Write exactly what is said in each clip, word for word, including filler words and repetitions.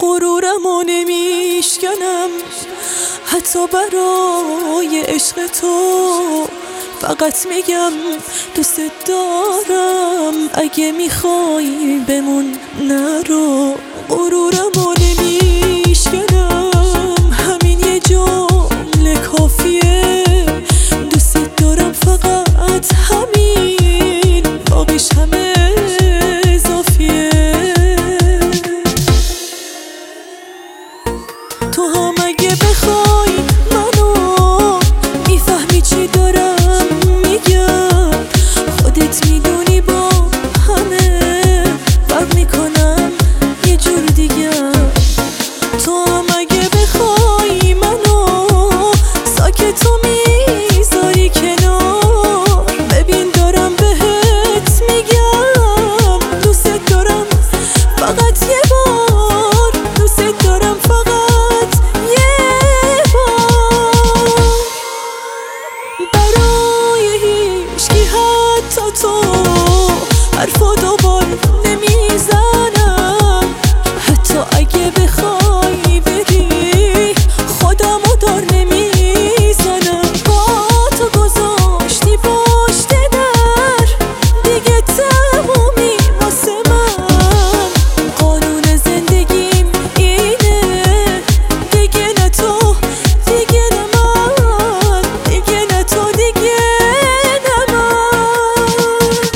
غرورمو نمیشکنم حتی برای عشق تو، فقط میگم دوست دارم، اگه میخوای بمون نرو. غرورمو نمیشکنم، همین یه جمله کافیه، دوست دارم فقط همین، باقیش همه اضافیه. تو هم اگه بخوای منو میفهمی چی دارم میگم، خودت میدونی با همه فرق میکنم یه جور دیگه. تو هم اگه بخوای منو ساکت و میذاری کنار، ببین دارم بهت میگم دوست دارم فقط یه بار، دوست دارم فقط یه بار. برای هیچکی حتی تو حرفا دوبار نمیزنم، حتی اگه بخوای بری خودمو دار نمیزنم. با تو گذاشتی پشت در، دیگه تمومی واسه من، قانون زندگیم اینه، دیگه نه تو دیگه نه من، دیگه نه تو دیگه نه من.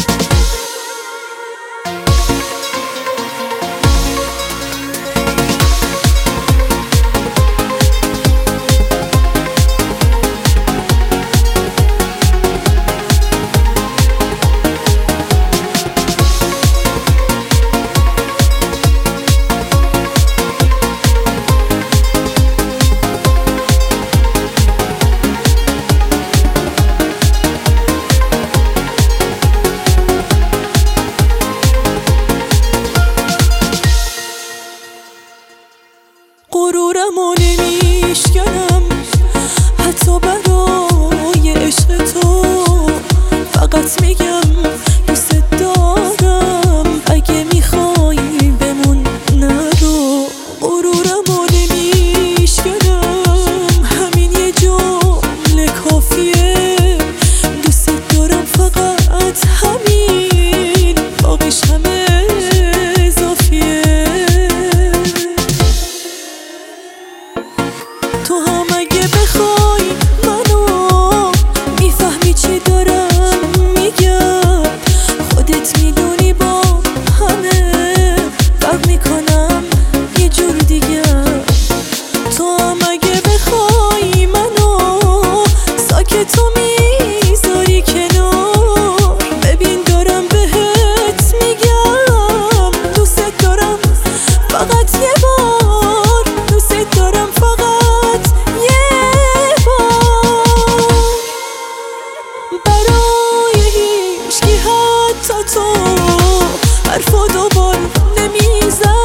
غرورمو نمیشکنم حتی برای عشق تو، فقط میگم دوست دارم، اگه میخوای بمون نرو. غرورمو نمیشکنم، همین یه جمله کافیه، دوست دارم فقط همین، باقیش همه اضافیه. تو هم اگه بخوای منو میفهمی چی دارم میگم، خودت میدونی با همه فرق میکنم یه جور دیگه. تو هم اگه بخوای منو ساکت و میذاری کنار، ببین دارم بهت میگم دوست دارم فقط یه بار، دوست دارم فقط یه بار. برای هیچکی حتی تو حرفا دوبار نمیزنم،